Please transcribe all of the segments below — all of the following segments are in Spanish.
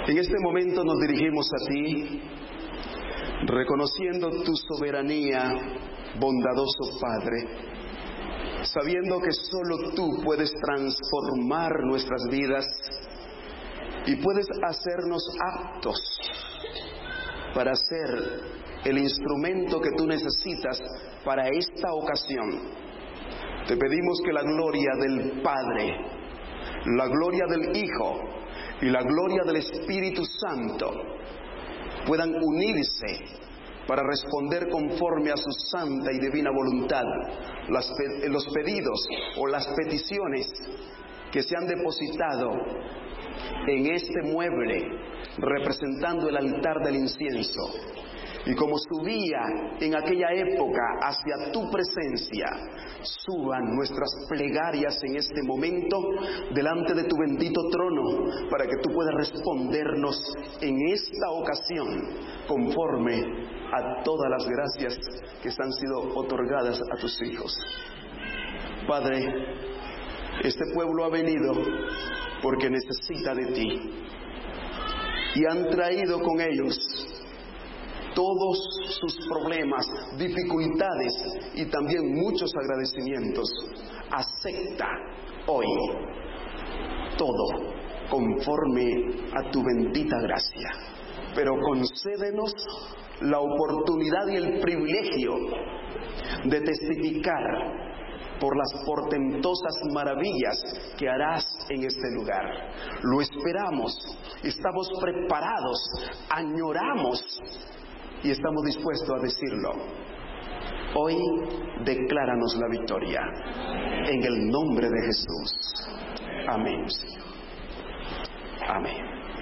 En este momento nos dirigimos a ti, reconociendo tu soberanía, bondadoso Padre, sabiendo que solo tú puedes transformar nuestras vidas y puedes hacernos aptos para ser el instrumento que tú necesitas para esta ocasión. Te pedimos que la gloria del Padre, la gloria del Hijo y la gloria del Espíritu Santo puedan unirse para responder conforme a su santa y divina voluntad los pedidos o las peticiones que se han depositado en este mueble representando el altar del incienso. Y como subía en aquella época hacia tu presencia, suban nuestras plegarias en este momento delante de tu bendito trono, para que tú puedas respondernos en esta ocasión conforme a todas las gracias que han sido otorgadas a tus hijos. Padre, este pueblo ha venido porque necesita de ti, y han traído con ellos todos sus problemas, dificultades y también muchos agradecimientos. Acepta hoy todo conforme a tu bendita gracia, pero concédenos la oportunidad y el privilegio de testificar por las portentosas maravillas que harás en este lugar. Lo esperamos, estamos preparados, añoramos y estamos dispuestos a decirlo. Hoy decláranos la victoria en el nombre de Jesús. Amén, Señor. Amén.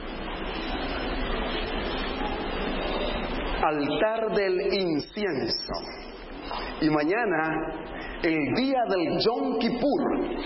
Altar del incienso. Y mañana, el día del Yom Kippur,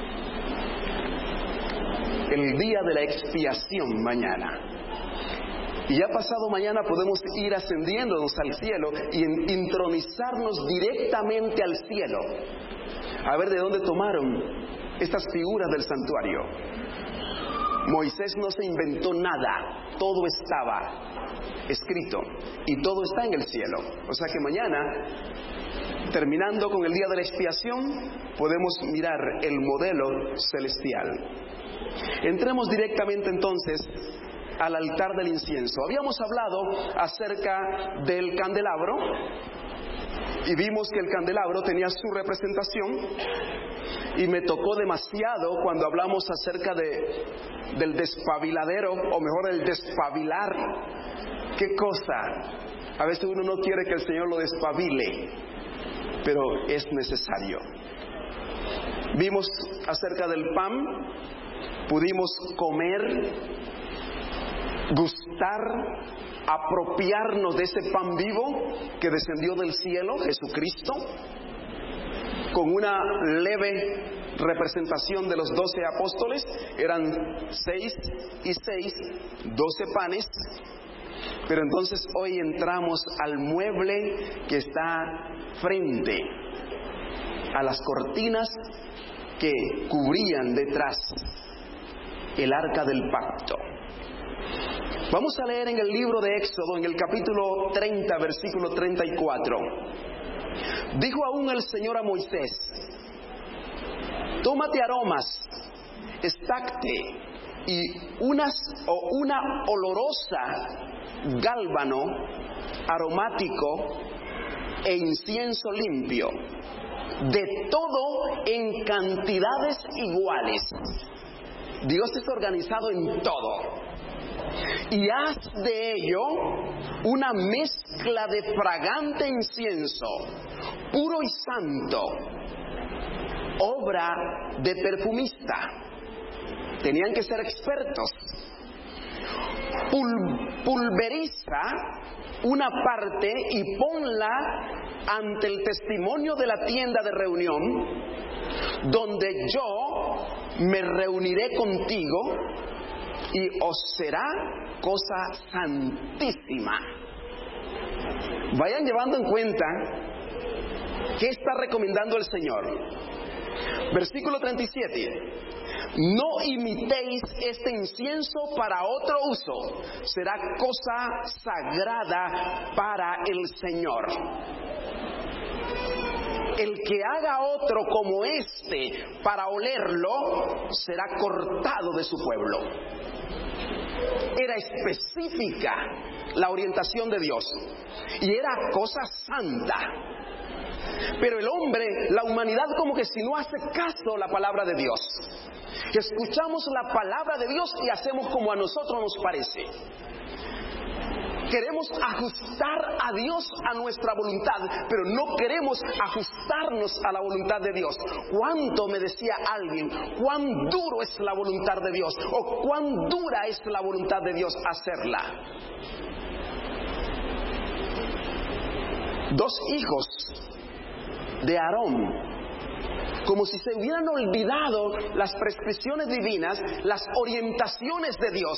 el día de la expiación mañana. Y ya pasado mañana podemos ir ascendiéndonos al cielo y intronizarnos directamente al cielo. A ver de dónde tomaron estas figuras del santuario. Moisés no se inventó nada, todo estaba escrito y todo está en el cielo. O sea que mañana, terminando con el día de la expiación, podemos mirar el modelo celestial. Entremos directamente entonces al altar del incienso. Habíamos hablado acerca del candelabro y vimos que el candelabro tenía su representación, y me tocó demasiado cuando hablamos acerca del despabiladero, o mejor el despabilar. ¿Qué cosa? A veces uno no quiere que el Señor lo despabile, pero es necesario. Vimos acerca del pan, pudimos comer, gustar, apropiarnos de ese pan vivo que descendió del cielo, Jesucristo, con una leve representación de los 12 apóstoles. Eran 6 y 6, 12 panes. Pero entonces hoy entramos al mueble que está frente a las cortinas que cubrían detrás el arca del pacto. Vamos a leer en el libro de Éxodo, en el capítulo 30, versículo 34. Dijo aún el Señor a Moisés: tómate aromas, estacte y una olorosa gálbano aromático e incienso limpio, de todo en cantidades iguales. Dios es organizado en todo. Y haz de ello una mezcla de fragante incienso, puro y santo, obra de perfumista. Tenían que ser expertos. Pulveriza una parte y ponla ante el testimonio de la tienda de reunión, donde yo me reuniré contigo, y os será cosa santísima. Vayan llevando en cuenta qué está recomendando el Señor. Versículo 37. no imitéis este incienso para otro uso, será cosa sagrada para el Señor. El que haga otro como este para olerlo, será cortado de su pueblo. Era específica la orientación de Dios y era cosa santa. Pero el hombre, la humanidad, como que si no hace caso a la palabra de Dios. Escuchamos la palabra de Dios y hacemos como a nosotros nos parece. Queremos ajustar a Dios a nuestra voluntad, pero no queremos ajustarnos a la voluntad de Dios. ¿Cuánto, me decía alguien, cuán duro es la voluntad de Dios? ¿O cuán dura es la voluntad de Dios hacerla? 2 hijos de Aarón, como si se hubieran olvidado las prescripciones divinas, las orientaciones de Dios.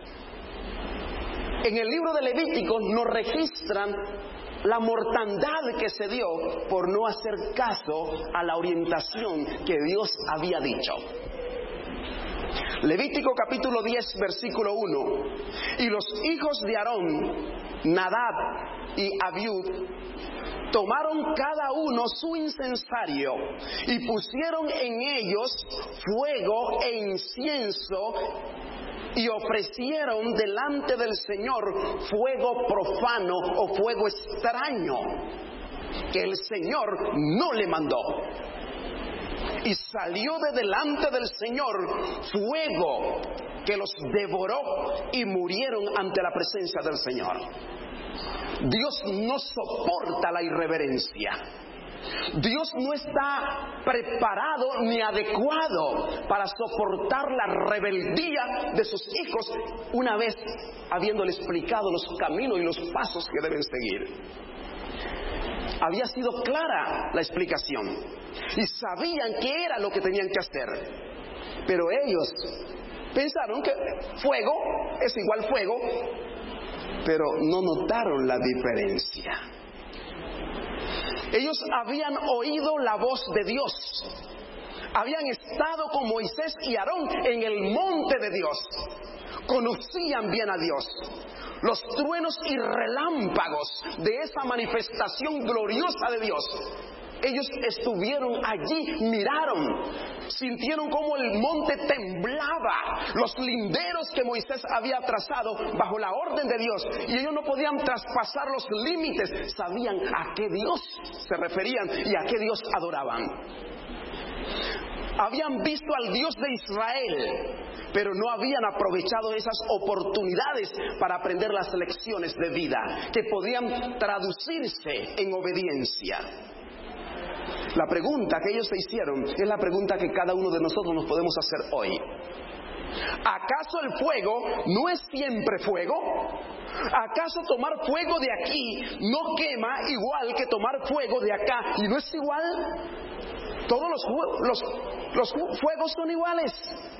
En el libro de Levítico nos registran la mortandad que se dio por no hacer caso a la orientación que Dios había dicho. Levítico capítulo 10, versículo 1. Y los hijos de Aarón, Nadab y Abiud, tomaron cada uno su incensario y pusieron en ellos fuego e incienso y ofrecieron delante del Señor fuego profano o fuego extraño que el Señor no le mandó. Y salió de delante del Señor fuego que los devoró y murieron ante la presencia del Señor. Dios no soporta la irreverencia. Dios no está preparado ni adecuado para soportar la rebeldía de sus hijos una vez habiéndole explicado los caminos y los pasos que deben seguir. Había sido clara la explicación y sabían qué era lo que tenían que hacer, pero ellos pensaron que fuego es igual fuego, pero no notaron la diferencia. Ellos habían oído la voz de Dios, habían estado con Moisés y Aarón en el monte de Dios, conocían bien a Dios. Los truenos y relámpagos de esa manifestación gloriosa de Dios, ellos estuvieron allí, miraron, sintieron como el monte temblaba, los linderos que Moisés había trazado bajo la orden de Dios, y ellos no podían traspasar los límites, sabían a qué Dios se referían y a qué Dios adoraban. Habían visto al Dios de Israel, pero no habían aprovechado esas oportunidades para aprender las lecciones de vida que podían traducirse en obediencia. La pregunta que ellos se hicieron es la pregunta que cada uno de nosotros nos podemos hacer hoy. ¿Acaso el fuego no es siempre fuego? ¿Acaso tomar fuego de aquí no quema igual que tomar fuego de acá? ¿Y no es igual? Todos los fuegos son iguales.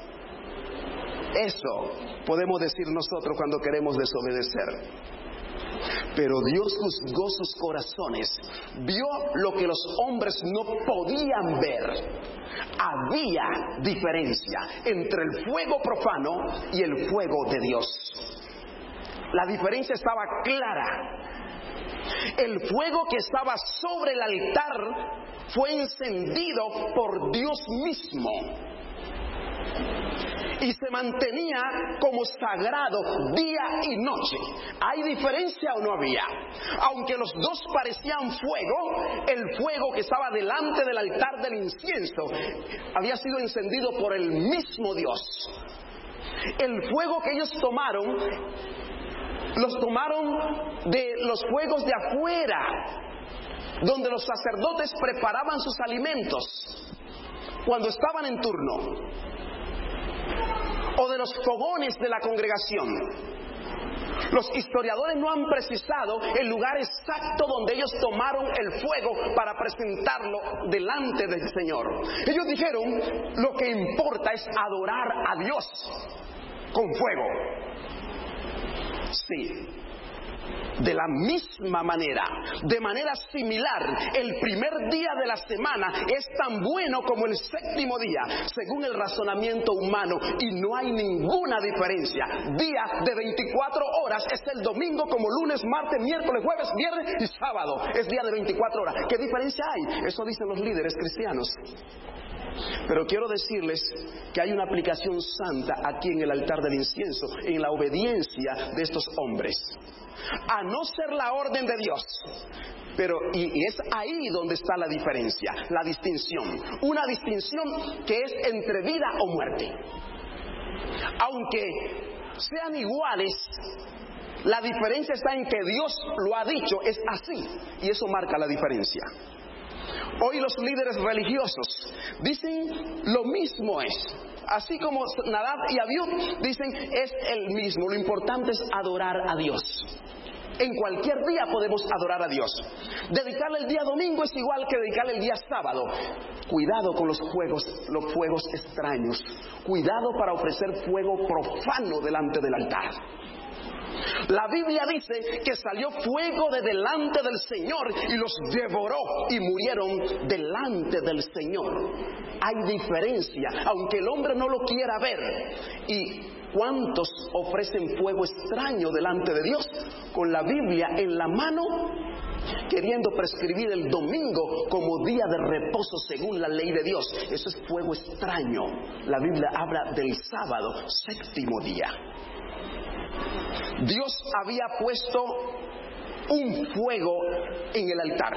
Eso podemos decir nosotros cuando queremos desobedecer. Pero Dios juzgó sus corazones, vio lo que los hombres no podían ver. Había diferencia entre el fuego profano y el fuego de Dios. La diferencia estaba clara. El fuego que estaba sobre el altar fue encendido por Dios mismo y se mantenía como sagrado día y noche. ¿Hay diferencia o no había? Aunque los dos parecían fuego, el fuego que estaba delante del altar del incienso había sido encendido por el mismo Dios. El fuego que ellos tomaron, los tomaron de los fuegos de afuera, donde los sacerdotes preparaban sus alimentos cuando estaban en turno, o de los fogones de la congregación. Los historiadores no han precisado el lugar exacto donde ellos tomaron el fuego para presentarlo delante del Señor. Ellos dijeron, lo que importa es adorar a Dios con fuego. Sí, De la misma manera, de manera similar, el primer día de la semana es tan bueno como el séptimo día, según el razonamiento humano, y no hay ninguna diferencia. Día de 24 horas es el domingo, como lunes, martes, miércoles, jueves, viernes y sábado. Es día de 24 horas. ¿Qué diferencia hay? Eso dicen los líderes cristianos. Pero quiero decirles que hay una aplicación santa aquí en el altar del incienso, en la obediencia de estos hombres, a no ser la orden de Dios. Pero y es ahí donde está la diferencia, la distinción. Una distinción que es entre vida o muerte. Aunque sean iguales, la diferencia está en que Dios lo ha dicho, es así, y eso marca la diferencia. Hoy los líderes religiosos dicen lo mismo es. Así como Nadab y Abiú dicen es el mismo. Lo importante es adorar a Dios. En cualquier día podemos adorar a Dios. Dedicarle el día domingo es igual que dedicarle el día sábado. Cuidado con los fuegos extraños. Cuidado para ofrecer fuego profano delante del altar. La Biblia dice que salió fuego de delante del Señor y los devoró y murieron delante del Señor. Hay diferencia, aunque el hombre no lo quiera ver. ¿Y cuántos ofrecen fuego extraño delante de Dios con la Biblia en la mano, queriendo prescribir el domingo como día de reposo según la ley de Dios? Eso es fuego extraño. La Biblia habla del sábado, séptimo día. Dios había puesto un fuego en el altar,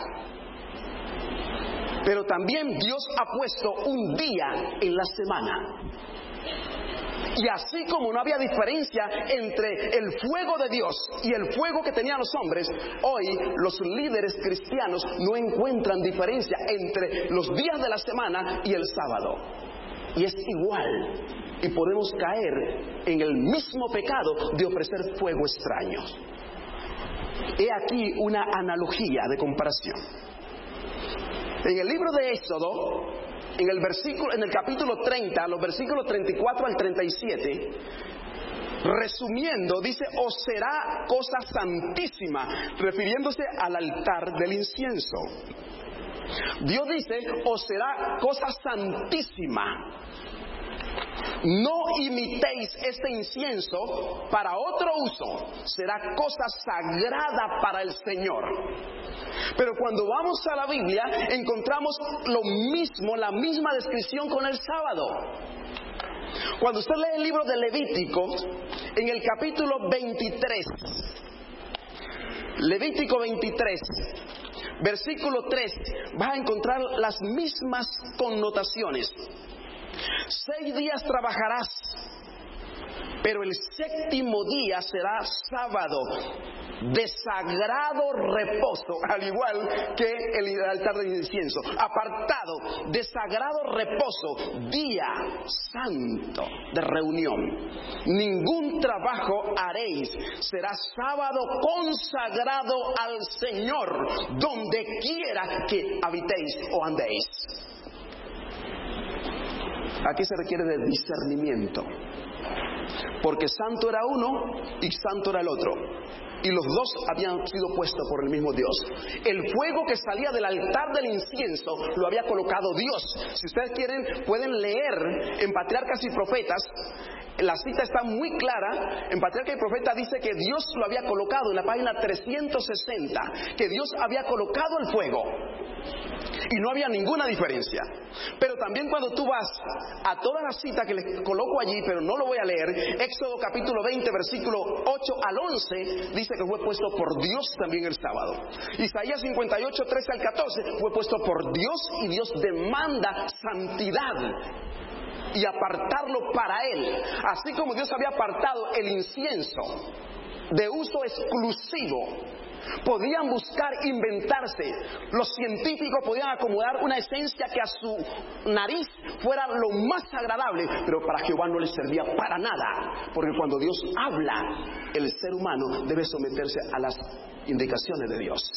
pero también Dios ha puesto un día en la semana. Y así como no había diferencia entre el fuego de Dios y el fuego que tenían los hombres, hoy los líderes cristianos no encuentran diferencia entre los días de la semana y el sábado. Y es igual. Y podemos caer en el mismo pecado de ofrecer fuego extraño. He aquí una analogía de comparación. En el libro de Éxodo, en el capítulo 30, los versículos 34 al 37, resumiendo, dice: os será cosa santísima, refiriéndose al altar del incienso. Dios dice: os será cosa santísima. No imitéis este incienso para otro uso, será cosa sagrada para el Señor. Pero cuando vamos a la Biblia encontramos lo mismo, la misma descripción con el sábado. Cuando usted lee el libro de Levítico, en el capítulo 23, Levítico 23, versículo 3, vas a encontrar las mismas connotaciones. 6 días trabajarás, pero el séptimo día será sábado, de sagrado reposo, al igual que el altar del incienso, apartado, de sagrado reposo, día santo de reunión. Ningún trabajo haréis, será sábado consagrado al Señor, donde quiera que habitéis o andéis. Aquí se requiere de discernimiento, porque santo era uno y santo era el otro, y los dos habían sido puestos por el mismo Dios. El fuego que salía del altar del incienso lo había colocado Dios. Si ustedes quieren, pueden leer en Patriarcas y Profetas. La cita está muy clara. En Patriarca y Profeta dice que Dios lo había colocado en la página 360, que Dios había colocado el fuego y no había ninguna diferencia. Pero también cuando tú vas a toda la cita que les coloco allí, pero no lo voy a leer, Éxodo capítulo 20 versículo 8 al 11 dice que fue puesto por Dios también el sábado. Isaías 58, 13 al 14 fue puesto por Dios, y Dios demanda santidad y apartarlo para Él. Así como Dios había apartado el incienso de uso exclusivo, podían buscar inventarse. Los científicos podían acomodar una esencia que a su nariz fuera lo más agradable, pero para Jehová no les servía para nada, porque cuando Dios habla, el ser humano debe someterse a las indicaciones de Dios.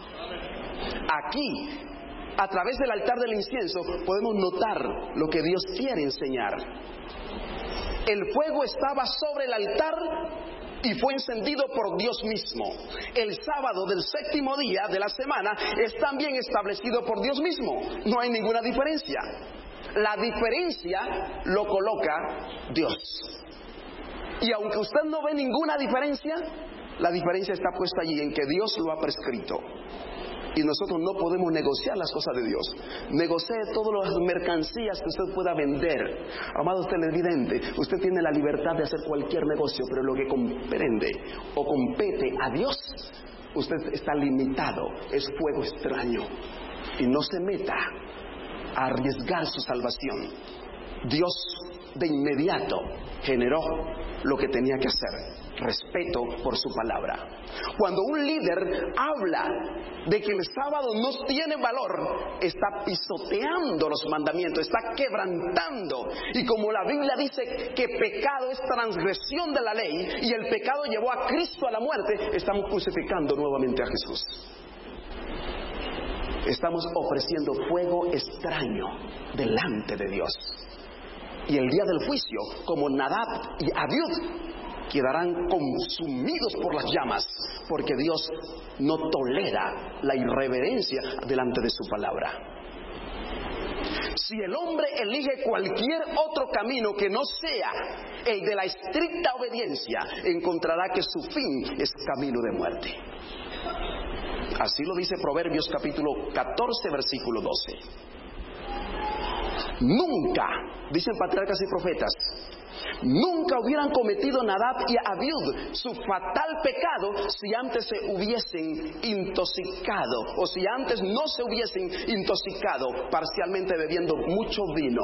Aquí, a través del altar del incienso, podemos notar lo que Dios quiere enseñar. El fuego estaba sobre el altar y fue encendido por Dios mismo. El sábado del séptimo día de la semana es también establecido por Dios mismo. No hay ninguna diferencia. La diferencia lo coloca Dios. Y aunque usted no ve ninguna diferencia, la diferencia está puesta allí en que Dios lo ha prescrito. Y nosotros no podemos negociar las cosas de Dios. Negocie todas las mercancías que usted pueda vender. Amado televidente, usted tiene la libertad de hacer cualquier negocio, pero lo que comprende o compete a Dios, usted está limitado. Es fuego extraño. Y no se meta a arriesgar su salvación. Dios de inmediato generó lo que tenía que hacer. Respeto por su palabra. Cuando un líder habla de que el sábado no tiene valor, está pisoteando los mandamientos, está quebrantando. Y como la Biblia dice que pecado es transgresión de la ley y el pecado llevó a Cristo a la muerte, estamos crucificando nuevamente a Jesús. Estamos ofreciendo fuego extraño delante de Dios. Y el día del juicio, como Nadab y Abiud, quedarán consumidos por las llamas, porque Dios no tolera la irreverencia delante de su palabra. Si el hombre elige cualquier otro camino que no sea el de la estricta obediencia, encontrará que su fin es camino de muerte. Así lo dice Proverbios capítulo 14, versículo 12. Nunca, dicen patriarcas y profetas, nunca hubieran cometido Nadab y Abiud su fatal pecado si antes se hubiesen intoxicado, o si antes no se hubiesen intoxicado parcialmente bebiendo mucho vino.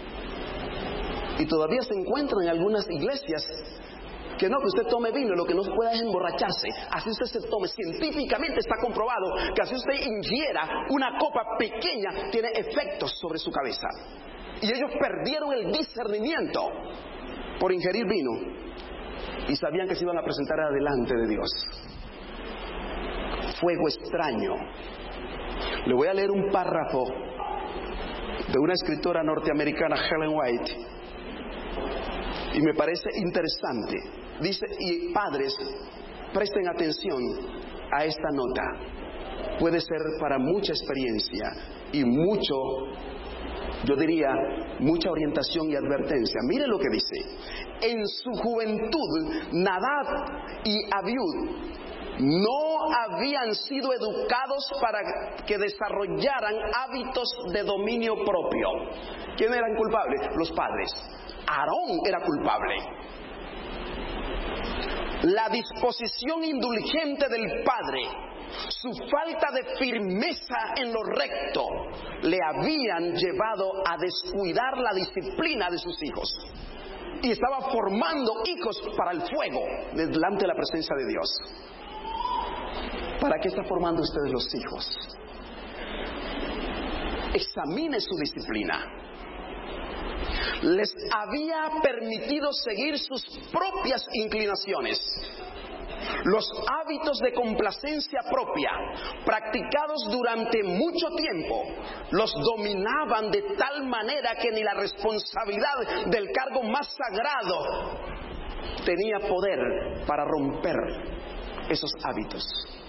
Y todavía se encuentran en algunas iglesias que no, que usted tome vino, lo que no puede es emborracharse. Así usted se tome, científicamente está comprobado que así usted ingiera una copa pequeña, tiene efectos sobre su cabeza. Y ellos perdieron el discernimiento por ingerir vino y sabían que se iban a presentar delante de Dios. Fuego extraño. Le voy a leer un párrafo de una escritora norteamericana, Ellen White, y me parece interesante. Dice, y padres, presten atención a esta nota. Puede ser para mucha experiencia y mucho, yo diría, mucha orientación y advertencia. Mire lo que dice. En su juventud, Nadab y Abiud no habían sido educados para que desarrollaran hábitos de dominio propio. ¿Quién eran culpables? Los padres. Aarón era culpable. La disposición indulgente del padre, su falta de firmeza en lo recto, le habían llevado a descuidar la disciplina de sus hijos. Y estaba formando hijos para el fuego delante de la presencia de Dios. ¿Para qué está formando ustedes los hijos? Examine su disciplina. Les había permitido seguir sus propias inclinaciones. Los hábitos de complacencia propia, practicados durante mucho tiempo, los dominaban de tal manera que ni la responsabilidad del cargo más sagrado tenía poder para romper esos hábitos.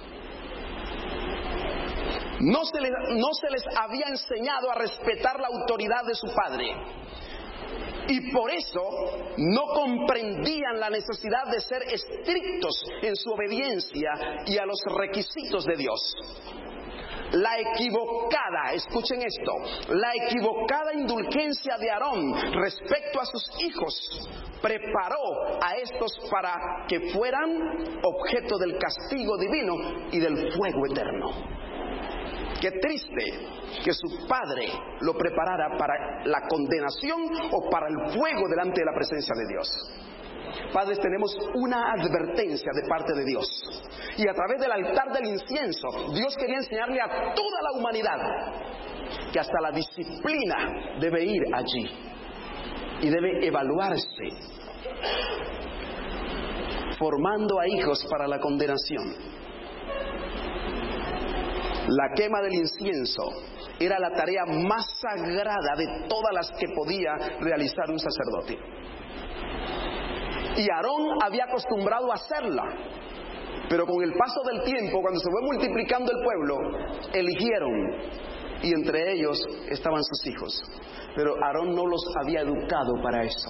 No se les había enseñado a respetar la autoridad de su padre. Y por eso no comprendían la necesidad de ser estrictos en su obediencia y a los requisitos de Dios. La equivocada, escuchen esto, la equivocada indulgencia de Aarón respecto a sus hijos preparó a estos para que fueran objeto del castigo divino y del fuego eterno. Qué triste que su padre lo preparara para la condenación o para el fuego delante de la presencia de Dios. Padres, tenemos una advertencia de parte de Dios. Y a través del altar del incienso, Dios quería enseñarle a toda la humanidad que hasta la disciplina debe ir allí y debe evaluarse, formando a hijos para la condenación. La quema del incienso era la tarea más sagrada de todas las que podía realizar un sacerdote. y Aarón había acostumbrado a hacerla. Pero con el paso del tiempo, cuando se fue multiplicando el pueblo, eligieron, y entre ellos estaban sus hijos. Pero Aarón no los había educado para eso.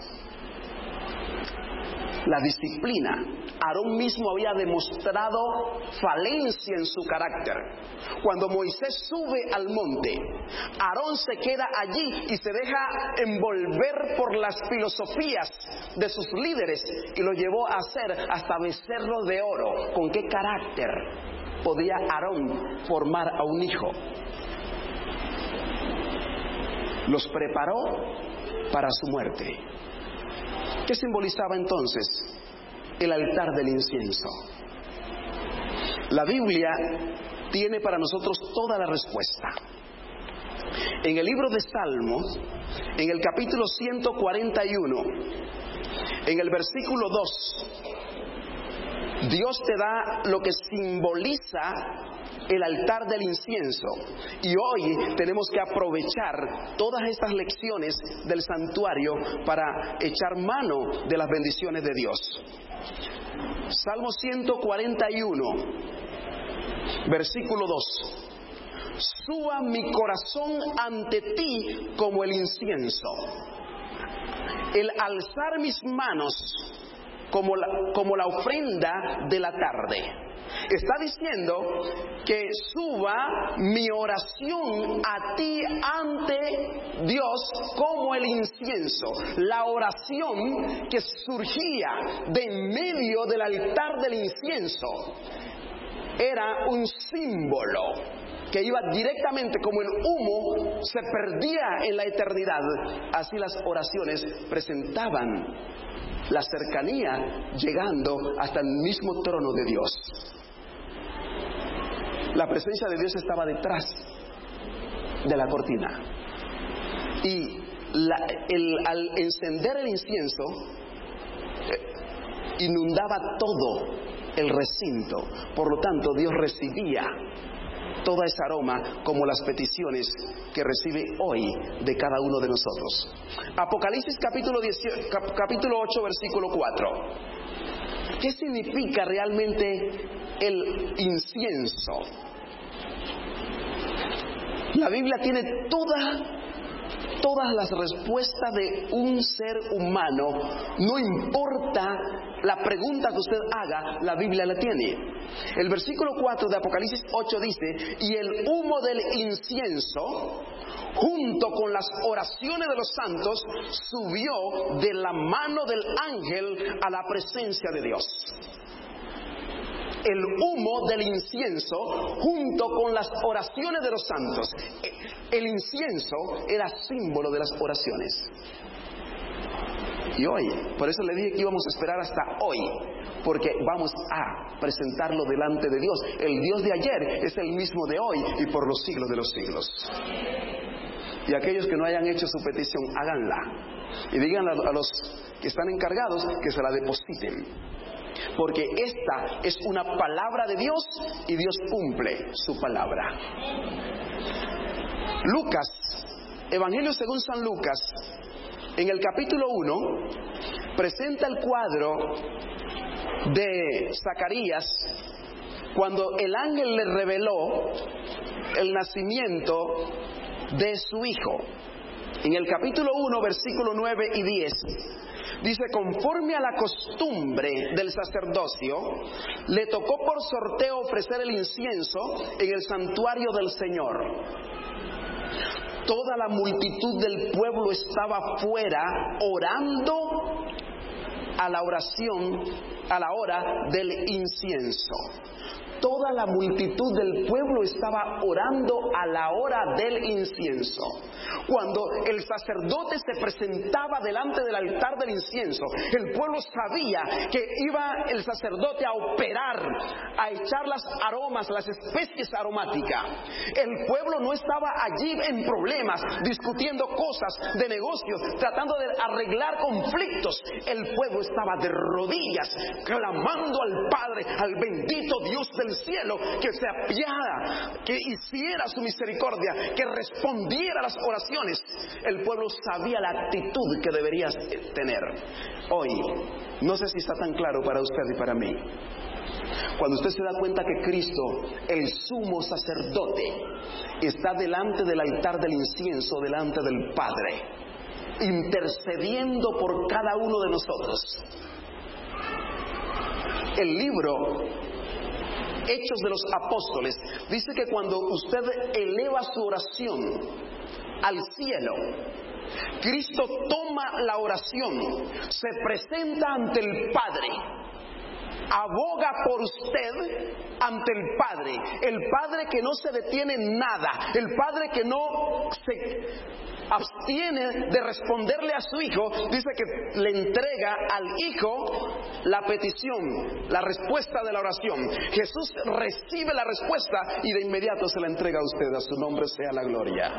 La disciplina. Aarón mismo había demostrado falencia en su carácter. Cuando Moisés sube al monte, Aarón se queda allí y se deja envolver por las filosofías de sus líderes y lo llevó a hacer hasta becerro de oro. ¿Con qué carácter podía Aarón formar a un hijo? Los preparó para su muerte. ¿Qué simbolizaba entonces el altar del incienso? La Biblia tiene para nosotros toda la respuesta. En el libro de Salmos, en el capítulo 141, en el versículo 2, Dios te da lo que simboliza el altar del incienso. Y hoy tenemos que aprovechar todas estas lecciones del santuario para echar mano de las bendiciones de Dios. Salmo 141, versículo 2. Suba mi corazón ante ti como el incienso. El alzar mis manos como la ofrenda de la tarde. Está diciendo que suba mi oración a ti ante Dios como el incienso. La oración que surgía de en medio del altar del incienso era un símbolo que iba directamente, como el humo se perdía en la eternidad. Así las oraciones presentaban la cercanía, llegando hasta el mismo trono de Dios. La presencia de Dios estaba detrás de la cortina. Y al encender el incienso, inundaba todo el recinto. Por lo tanto, Dios recibía toda esa aroma como las peticiones que recibe hoy de cada uno de nosotros. Apocalipsis capítulo 8, versículo 4. ¿Qué significa realmente el incienso? La Biblia tiene todas las respuestas de un ser humano. No importa la pregunta que usted haga, la Biblia la tiene. El versículo 4 de Apocalipsis 8 dice: y el humo del incienso, junto con las oraciones de los santos, subió de la mano del ángel a la presencia de Dios. El humo del incienso junto con las oraciones de los santos. El incienso era símbolo de las oraciones. Y hoy, por eso le dije que íbamos a esperar hasta hoy, porque vamos a presentarlo delante de Dios. El Dios de ayer es el mismo de hoy y por los siglos de los siglos. Y aquellos que no hayan hecho su petición, háganla. Y díganle a los que están encargados que se la depositen. Porque esta es una palabra de Dios y Dios cumple su palabra. Lucas, Evangelio según San Lucas, en el capítulo 1, presenta el cuadro de Zacarías cuando el ángel le reveló el nacimiento de su hijo. En el capítulo 1, versículo 9 y 10, dice: conforme a la costumbre del sacerdocio, le tocó por sorteo ofrecer el incienso en el santuario del Señor. Toda la multitud del pueblo estaba afuera orando a la oración, a la hora del incienso. Toda la multitud del pueblo estaba orando a la hora del incienso. Cuando el sacerdote se presentaba delante del altar del incienso, el pueblo sabía que iba el sacerdote a operar, a echar las aromas, las especies aromáticas. El pueblo no estaba allí en problemas, discutiendo cosas de negocios, tratando de arreglar conflictos. El pueblo estaba de rodillas, clamando al Padre, al bendito Dios del del cielo que se apiada, que hiciera su misericordia, que respondiera a las oraciones. El pueblo sabía la actitud que debería tener. Hoy, no sé si está tan claro para usted y para mí. Cuando usted se da cuenta que Cristo, el sumo sacerdote, está delante del altar del incienso, delante del Padre, intercediendo por cada uno de nosotros. El libro Hechos de los Apóstoles dice que cuando usted eleva su oración al cielo, Cristo toma la oración, se presenta ante el Padre, aboga por usted ante el Padre que no se detiene en nada, el Padre que no se abstiene de responderle a su Hijo. Dice que le entrega al Hijo la petición, la respuesta de la oración. Jesús recibe la respuesta y de inmediato se la entrega a usted. A su nombre sea la gloria.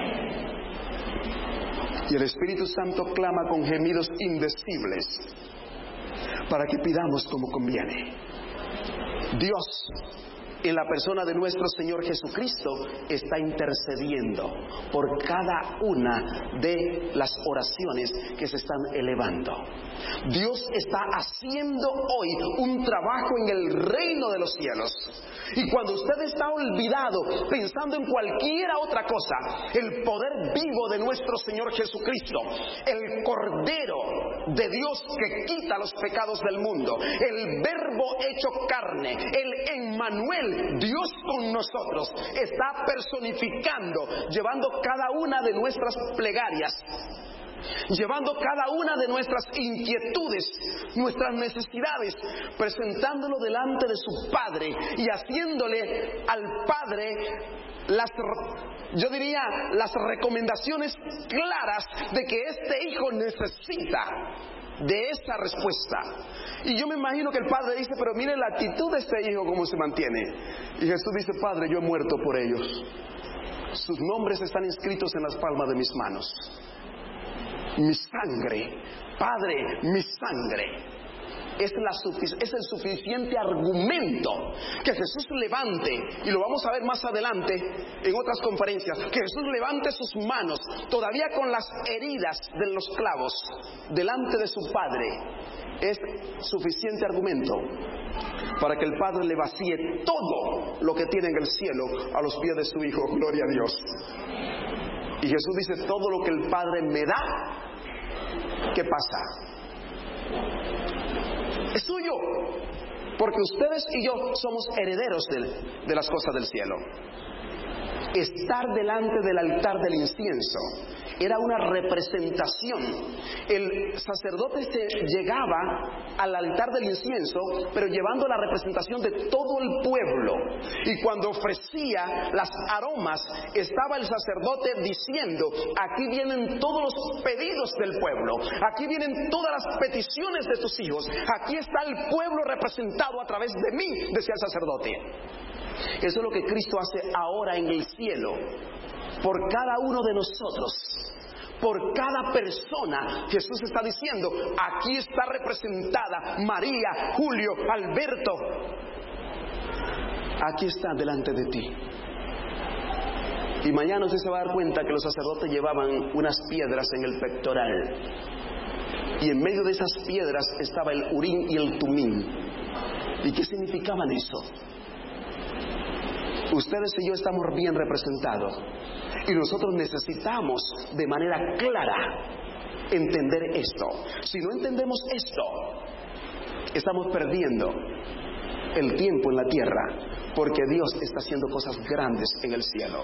Y el Espíritu Santo clama con gemidos indecibles para que pidamos como conviene. Dios, en la persona de nuestro Señor Jesucristo, está intercediendo por cada una de las oraciones que se están elevando. Dios está haciendo hoy un trabajo en el reino de los cielos. Y cuando usted está olvidado, pensando en cualquier otra cosa, el poder vivo de nuestro Señor Jesucristo, el Cordero de Dios que quita los pecados del mundo, el Verbo hecho carne, el Emmanuel, Dios con nosotros, está personificando, llevando cada una de nuestras plegarias, llevando cada una de nuestras inquietudes, nuestras necesidades, presentándolo delante de su Padre y haciéndole al Padre las recomendaciones claras de que este hijo necesita de esa respuesta. Y yo me imagino que el Padre dice: pero mire la actitud de este hijo, cómo se mantiene. Y Jesús dice: Padre, yo he muerto por ellos, sus nombres están inscritos en las palmas de mis manos. Mi sangre, Padre, mi sangre es el suficiente argumento que Jesús levante, y lo vamos a ver más adelante en otras conferencias, que Jesús levante sus manos todavía con las heridas de los clavos delante de su Padre. Es suficiente argumento para que el Padre le vacíe todo lo que tiene en el cielo a los pies de su Hijo. Gloria a Dios. Y Jesús dice: todo lo que el Padre me da, ¿qué pasa? Es suyo, porque ustedes y yo somos herederos de las cosas del cielo. Estar delante del altar del incienso era una representación. El sacerdote llegaba al altar del incienso, pero llevando la representación de todo el pueblo. Y cuando ofrecía las aromas, estaba el sacerdote diciendo: aquí vienen todos los pedidos del pueblo, aquí vienen todas las peticiones de tus hijos, aquí está el pueblo representado a través de mí, decía el sacerdote. Eso es lo que Cristo hace ahora en el cielo por cada uno de nosotros, por cada persona. Jesús está diciendo: aquí está representada María, Julio, Alberto, aquí está delante de ti. Y mañana usted se va a dar cuenta que los sacerdotes llevaban unas piedras en el pectoral, y en medio de esas piedras estaba el Urim y el Tumim. ¿Y qué significaban eso? Ustedes y yo estamos bien representados, y nosotros necesitamos de manera clara entender esto. Si no entendemos esto, estamos perdiendo el tiempo en la tierra, porque Dios está haciendo cosas grandes en el cielo.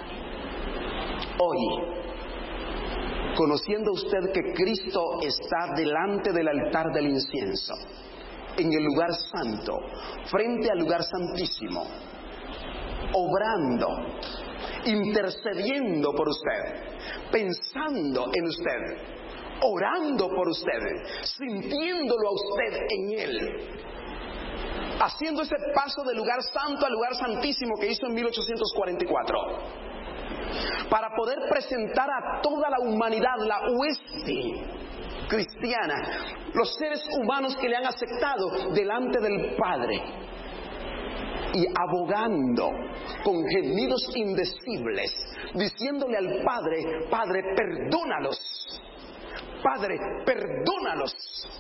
Hoy, conociendo usted que Cristo está delante del altar del incienso, en el lugar santo, frente al lugar santísimo, obrando, intercediendo por usted, pensando en usted, orando por usted, sintiéndolo a usted en Él, haciendo ese paso del lugar santo al lugar santísimo que hizo en 1844, para poder presentar a toda la humanidad, la hueste cristiana, los seres humanos que le han aceptado delante del Padre, y abogando con gemidos indecibles, diciéndole al Padre: Padre, perdónalos, Padre, perdónalos.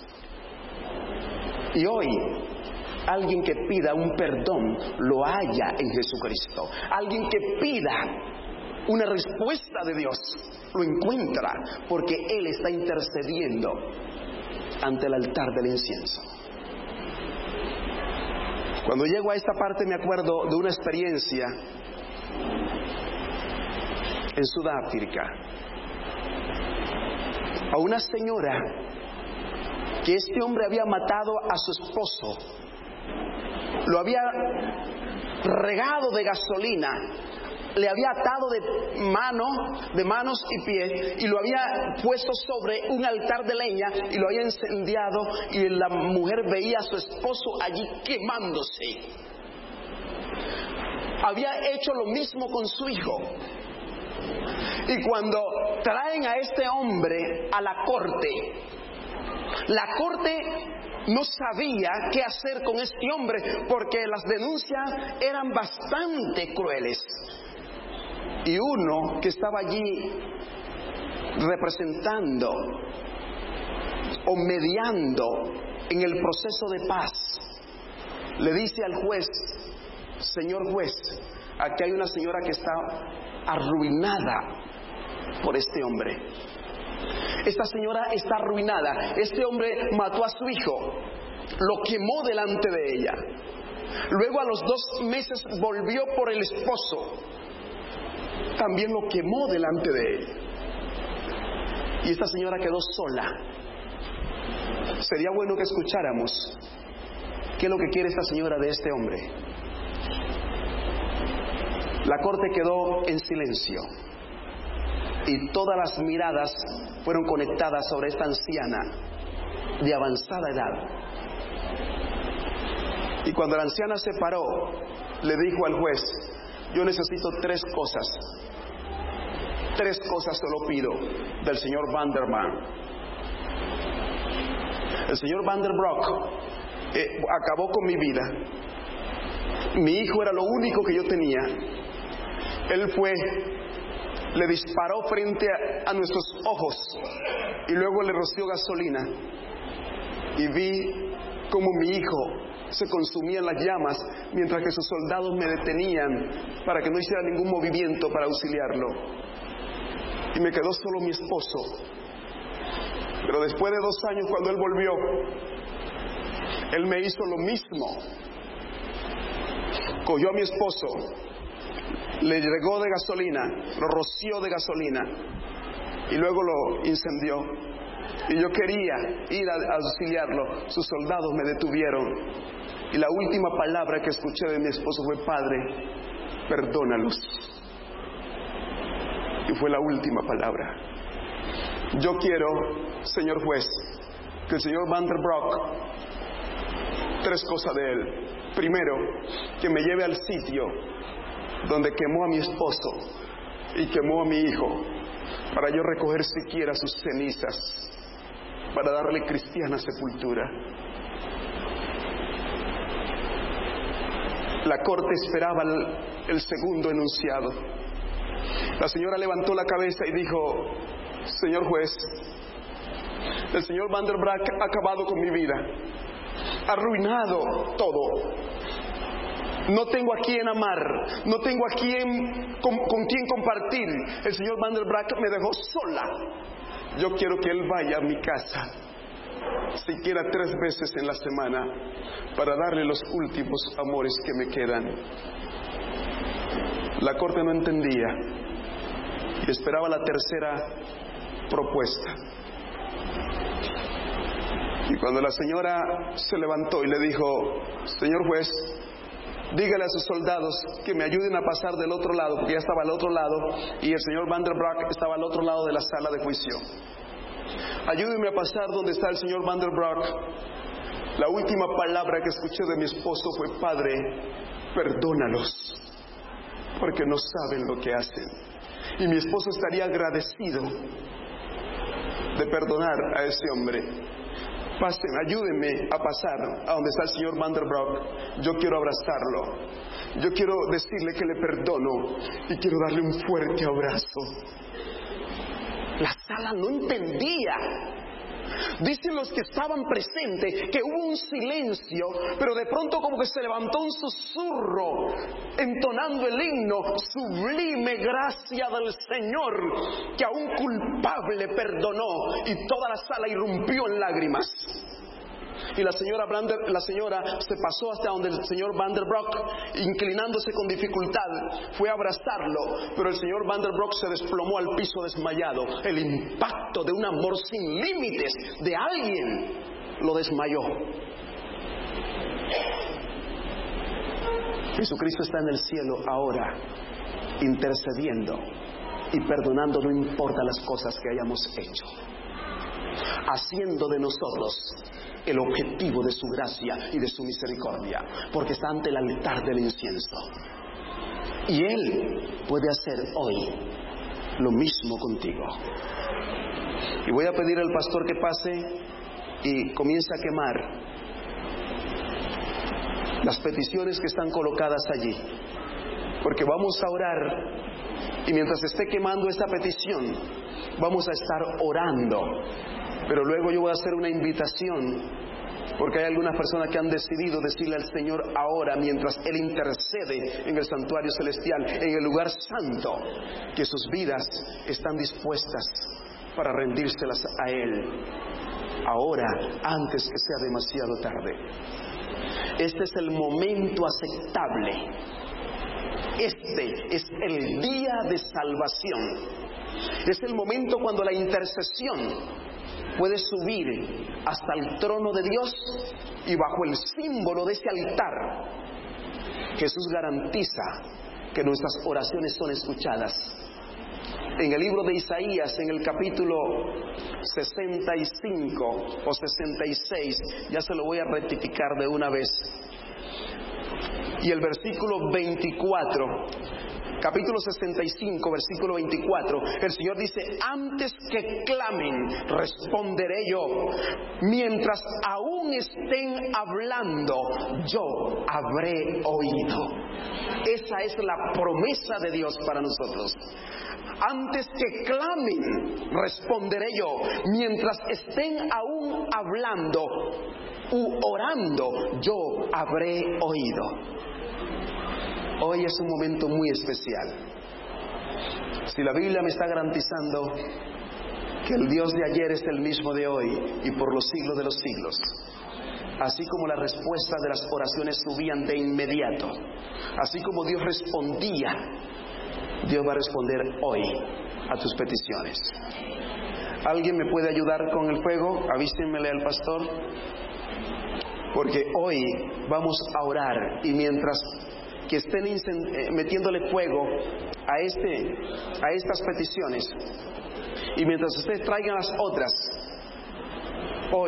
Y hoy, alguien que pida un perdón lo halla en Jesucristo. Alguien que pida una respuesta de Dios lo encuentra, porque Él está intercediendo ante el altar del incienso. Cuando llego a esta parte me acuerdo de una experiencia en Sudáfrica. A una señora que este hombre había matado a su esposo, lo había regado de gasolina, le había atado de manos y pies, y lo había puesto sobre un altar de leña y lo había incendiado, y la mujer veía a su esposo allí quemándose. Había hecho lo mismo con su hijo. Y cuando traen a este hombre a la corte no sabía qué hacer con este hombre, porque las denuncias eran bastante crueles. Y uno que estaba allí representando o mediando en el proceso de paz, le dice al juez: señor juez, aquí hay una señora que está arruinada por este hombre. Esta señora está arruinada. Este hombre mató a su hijo, lo quemó delante de ella. Luego, a los 2 meses, volvió por el esposo, también lo quemó delante de él. Y esta señora quedó sola. Sería bueno que escucháramos qué es lo que quiere esta señora de este hombre. La corte quedó en silencio y todas las miradas fueron conectadas sobre esta anciana de avanzada edad. Y cuando la anciana se paró, le dijo al juez: yo necesito 3 cosas. 3 cosas solo pido del señor Vanderman. El señor Vanderbroek acabó con mi vida. Mi hijo era lo único que yo tenía. Él fue, le disparó frente a nuestros ojos y luego le roció gasolina. Y vi cómo mi hijo se consumía en las llamas, mientras que sus soldados me detenían para que no hiciera ningún movimiento para auxiliarlo. Y me quedó solo mi esposo. Pero después de 2 años, cuando él volvió, él me hizo lo mismo. Cogió a mi esposo, le regó de gasolina, lo roció de gasolina y luego lo incendió. Y yo quería ir a auxiliarlo. Sus soldados me detuvieron. Y la última palabra que escuché de mi esposo fue: Padre, perdónalos. Y fue la última palabra. Yo quiero, señor juez, que el señor Vanderbroek, 3 cosas de él. Primero, que me lleve al sitio donde quemó a mi esposo y quemó a mi hijo, para yo recoger siquiera sus cenizas, para darle cristiana sepultura. La corte esperaba el segundo enunciado. La señora levantó la cabeza y dijo: señor juez, el señor Vanderbroek ha acabado con mi vida, ha arruinado todo. No tengo a quien amar, no tengo a quien con quien compartir. El señor Vanderbroek me dejó sola. Yo quiero que él vaya a mi casa, siquiera 3 veces en la semana, para darle los últimos amores que me quedan. La corte no entendía y esperaba la tercera propuesta. Y cuando la señora se levantó y le dijo: señor juez, dígale a sus soldados que me ayuden a pasar del otro lado, porque ya estaba al otro lado y el señor Vanderbroek estaba al otro lado de la sala de juicio. Ayúdenme a pasar donde está el señor Vanderbroek. La última palabra que escuché de mi esposo fue: Padre, perdónalos, porque no saben lo que hacen. Y mi esposo estaría agradecido de perdonar a ese hombre. Pásenme, ayúdenme a pasar a donde está el señor Vanderbroek. Yo quiero abrazarlo. Yo quiero decirle que le perdono y quiero darle un fuerte abrazo. La sala no entendía. Dicen los que estaban presentes que hubo un silencio, pero de pronto como que se levantó un susurro, entonando el himno: sublime gracia del Señor, que a un culpable perdonó, y toda la sala irrumpió en lágrimas. Y la señora se pasó hasta donde el señor Vanderbroek, inclinándose con dificultad, fue a abrazarlo, pero el señor Vanderbroek se desplomó al piso desmayado. El impacto de un amor sin límites de alguien lo desmayó. Jesucristo está en el cielo ahora, intercediendo y perdonando, no importa las cosas que hayamos hecho, haciendo de nosotros el objetivo de su gracia y de su misericordia, porque está ante el altar del incienso. Y Él puede hacer hoy lo mismo contigo. Y voy a pedir al pastor que pase y comience a quemar las peticiones que están colocadas allí, porque vamos a orar, y mientras esté quemando esta petición vamos a estar orando. Pero luego yo voy a hacer una invitación, porque hay algunas personas que han decidido decirle al Señor ahora, mientras Él intercede en el santuario celestial, en el lugar santo, que sus vidas están dispuestas para rendírselas a Él ahora, antes que sea demasiado tarde. Este es el momento aceptable. Este es el día de salvación. Es el momento cuando la intercesión puede subir hasta el trono de Dios, y bajo el símbolo de ese altar Jesús garantiza que nuestras oraciones son escuchadas. En el libro de Isaías, en el capítulo 65 o 66, ya se lo voy a rectificar de una vez, y el versículo 24, capítulo 65, versículo 24, el Señor dice: antes que clamen, responderé yo. Mientras aún estén hablando, yo habré oído. Esa es la promesa de Dios para nosotros. Antes que clamen, responderé yo. Mientras estén aún hablando u orando, yo habré oído. Hoy es un momento muy especial. Si la Biblia me está garantizando que el Dios de ayer es el mismo de hoy y por los siglos de los siglos, así como las respuestas de las oraciones subían de inmediato, así como Dios respondía, Dios va a responder hoy a tus peticiones. ¿Alguien me puede ayudar con el fuego? Avísenmele al pastor, porque hoy vamos a orar, y mientras que estén metiéndole fuego a estas peticiones, y mientras ustedes traigan las otras, hoy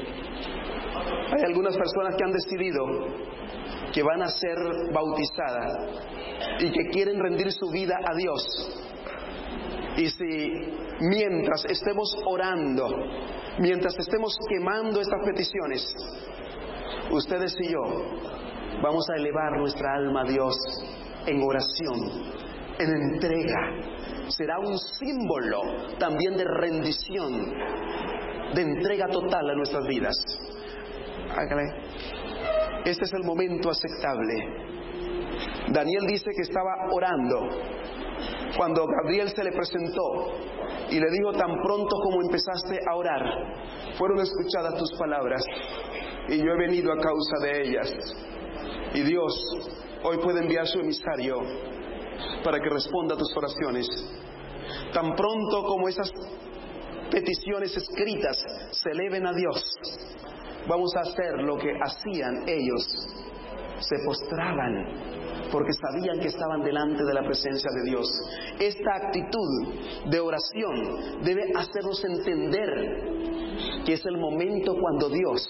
hay algunas personas que han decidido que van a ser bautizadas y que quieren rendir su vida a Dios. Y si mientras estemos orando, mientras estemos quemando estas peticiones, ustedes y yo vamos a elevar nuestra alma a Dios en oración, en entrega. Será un símbolo también de rendición, de entrega total a nuestras vidas. Hágale. Este es el momento aceptable. Daniel dice que estaba orando cuando Gabriel se le presentó y le dijo: tan pronto como empezaste a orar, fueron escuchadas tus palabras, y yo he venido a causa de ellas. Y Dios hoy puede enviar su emisario para que responda a tus oraciones. Tan pronto como esas peticiones escritas se eleven a Dios, vamos a hacer lo que hacían ellos: se postraban, porque sabían que estaban delante de la presencia de Dios. Esta actitud de oración debe hacernos entender que es el momento cuando Dios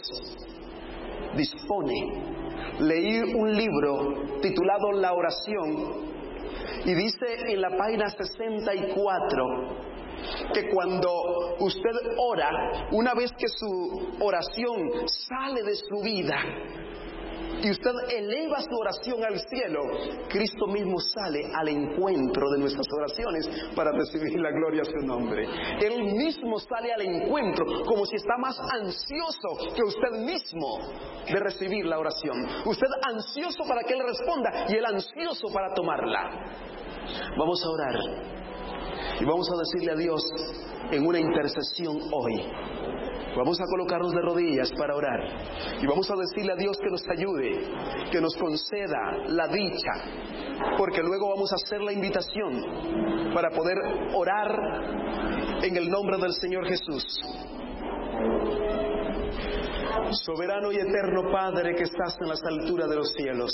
dispone. Leí un libro titulado La oración, y dice en la página 64 que cuando usted ora, una vez que su oración sale de su vida y usted eleva su oración al cielo, Cristo mismo sale al encuentro de nuestras oraciones para recibir la gloria a su nombre. Él mismo sale al encuentro como si está más ansioso que usted mismo de recibir la oración. Usted ansioso para que Él responda y Él ansioso para tomarla. Vamos a orar y vamos a decirle a Dios en una intercesión hoy. Vamos a colocarnos de rodillas para orar y vamos a decirle a Dios que nos ayude, que nos conceda la dicha, porque luego vamos a hacer la invitación para poder orar en el nombre del Señor Jesús. Soberano y eterno Padre que estás en las alturas de los cielos,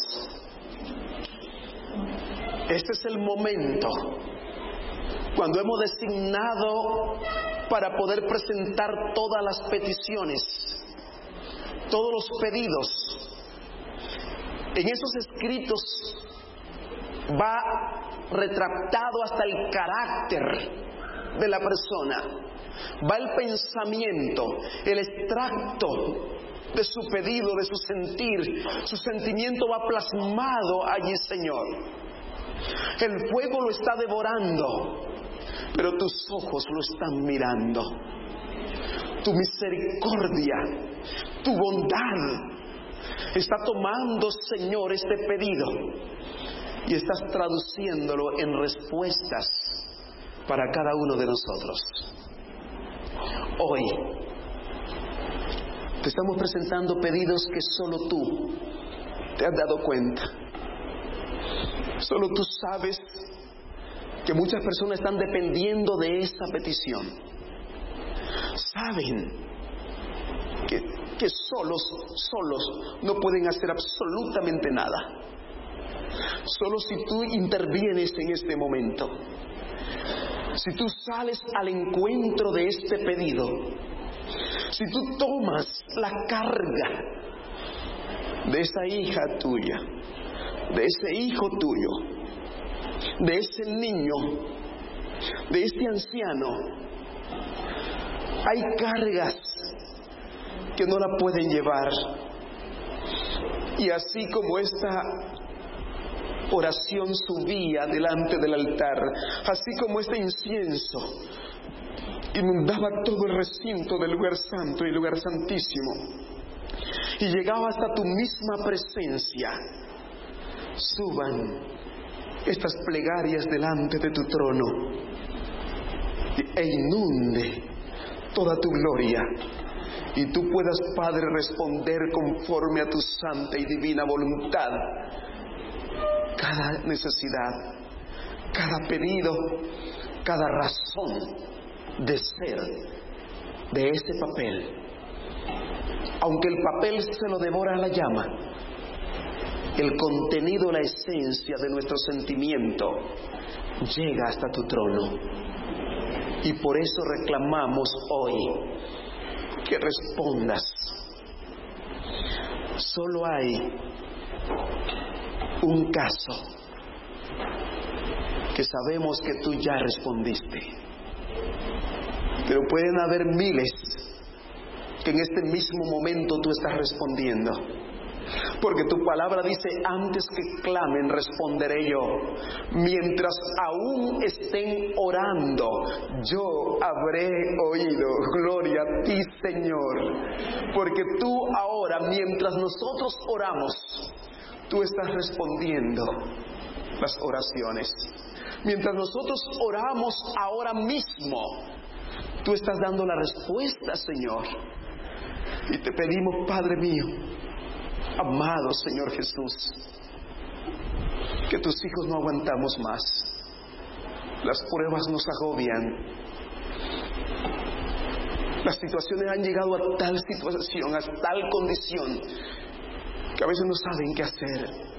este es el momento cuando hemos designado para poder presentar todas las peticiones, todos los pedidos. En esos escritos va retratado hasta el carácter de la persona, va el pensamiento, el extracto de su pedido, de su sentir, su sentimiento va plasmado allí, Señor. El fuego lo está devorando, pero tus ojos lo están mirando. Tu misericordia, tu bondad está tomando, Señor, este pedido y estás traduciéndolo en respuestas para cada uno de nosotros. Hoy te estamos presentando pedidos que solo tú te has dado cuenta. Solo tú sabes que muchas personas están dependiendo de esa petición. Saben que solos no pueden hacer absolutamente nada. Solo si tú intervienes en este momento, si tú sales al encuentro de este pedido, si tú tomas la carga de esa hija tuya, de ese hijo tuyo, de ese niño, de este anciano, hay cargas que no la pueden llevar. Y así como esta oración subía delante del altar, así como este incienso inundaba todo el recinto del lugar santo y el lugar santísimo y llegaba hasta tu misma presencia, suban estas plegarias delante de tu trono e inunde toda tu gloria y tú puedas, Padre, responder conforme a tu santa y divina voluntad cada necesidad, cada pedido, cada razón de ser de ese papel. Aunque el papel se lo devora la llama, el contenido, la esencia de nuestro sentimiento llega hasta tu trono. Y por eso reclamamos hoy que respondas. Solo hay un caso que sabemos que tú ya respondiste, pero pueden haber miles que en este mismo momento tú estás respondiendo, porque tu palabra dice: antes que clamen responderé yo, mientras aún estén orando yo habré oído. Gloria a ti, Señor, porque tú ahora, mientras nosotros oramos, tú estás respondiendo las oraciones. Mientras nosotros oramos ahora mismo, tú estás dando la respuesta, Señor. Y te pedimos, Padre mío, amado Señor Jesús, que tus hijos no aguantamos más. Las pruebas nos agobian. Las situaciones han llegado a tal situación, a tal condición, que a veces no saben qué hacer.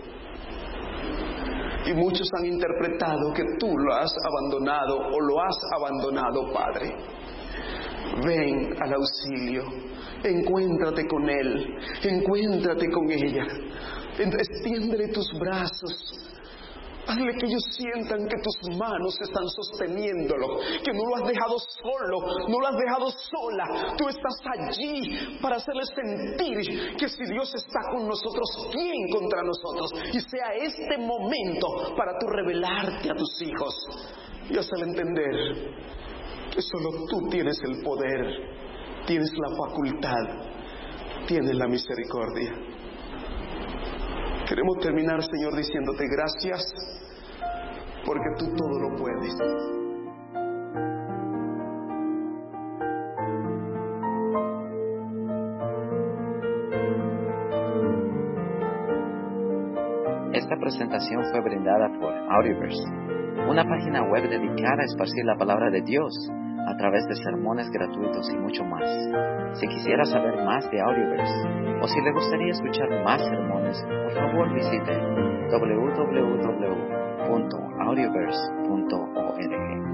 Y muchos han interpretado que tú lo has abandonado o lo has abandonado, Padre. Ven al auxilio, encuéntrate con él, encuéntrate con ella, extiéndele tus brazos, Hazle que ellos sientan que tus manos están sosteniéndolo, que no lo has dejado solo, no lo has dejado sola. Tú estás allí para hacerles sentir que si Dios está con nosotros, ¿quién contra nosotros? Y sea este momento para tú revelarte a tus hijos y hacerle entender que solo tú tienes el poder, tienes la facultad, tienes la misericordia. Queremos terminar, Señor, diciéndote gracias, porque tú todo lo puedes. Esta presentación fue brindada por Audioverse, una página web dedicada a esparcir la palabra de Dios a través de sermones gratuitos y mucho más. Si quisiera saber más de Audioverse o si le gustaría escuchar más sermones, por favor visite www.audioverse.org.